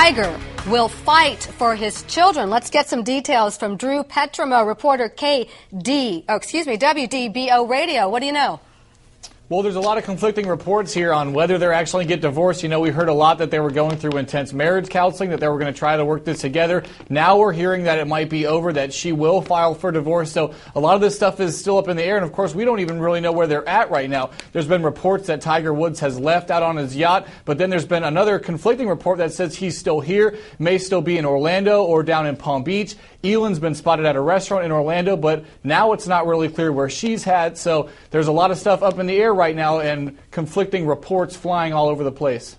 Tiger will fight for his children. Let's get some details from Drew Petrimo, reporter WDBO Radio. What do you know? Well, there's a lot of conflicting reports here on whether they're actually going to get divorced. You know, we heard a lot that they were going through intense marriage counseling, that they were going to try to work this together. Now we're hearing that it might be over, that she will file for divorce. So a lot of this stuff is still up in the air. And, of course, we don't even really know where they're at right now. There's been reports that Tiger Woods has left out on his yacht. But then there's been another conflicting report that says he's still here, may still be in Orlando or down in Palm Beach. Ellen's been spotted at a restaurant in Orlando, but now it's not really clear where she's at. So there's a lot of stuff up in the air right now and conflicting reports flying all over the place.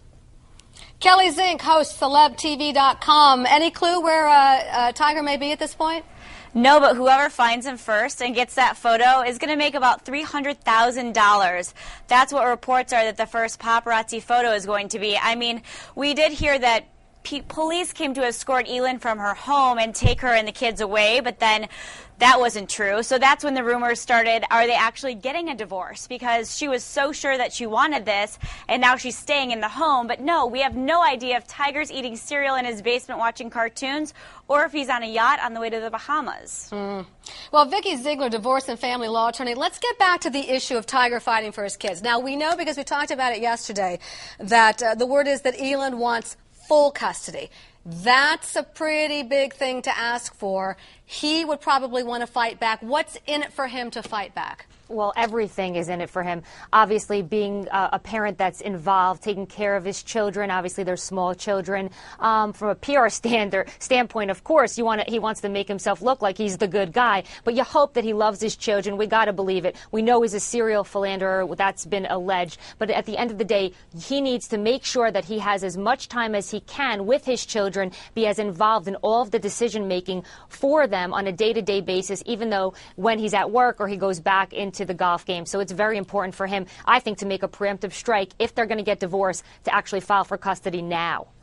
Kelly Zink hosts CelebTV.com. Any clue where Tiger may be at this point? No, but whoever finds him first and gets that photo is going to make about $300,000. That's what reports are that the first paparazzi photo is going to be. I mean, we did hear that police came to escort Ellen from her home and take her and the kids away, but then that wasn't true. So that's when the rumors started, are they actually getting a divorce? Because she was so sure that she wanted this, and now she's staying in the home. But no, we have no idea if Tiger's eating cereal in his basement watching cartoons or if he's on a yacht on the way to the Bahamas. Well, Vicki Ziegler, divorce and family law attorney, let's get back to the issue of Tiger fighting for his kids. Now, we know, because we talked about it yesterday, that the word is that Ellen wants full custody. That's a pretty big thing to ask for. He would probably want to fight back. What's in it for him to fight back? Well, everything is in it for him. Obviously, being a parent that's involved, taking care of his children. Obviously, they're small children. From a PR standpoint, of course, he wants to make himself look like he's the good guy. But you hope that he loves his children. We got to believe it. We know he's a serial philanderer. That's been alleged. But at the end of the day, he needs to make sure that he has as much time as he can with his children, be as involved in all of the decision-making for them on a day-to-day basis, even though when he's at work or he goes back into the golf game. So it's very important for him, I think, to make a preemptive strike if they're going to get divorced, to actually file for custody now.